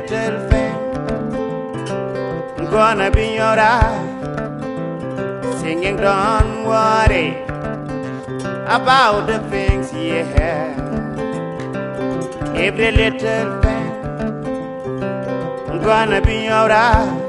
little thing. I'm gonna be alright. Singing, don't worry about the things you have. Every little thing. I'm gonna be alright.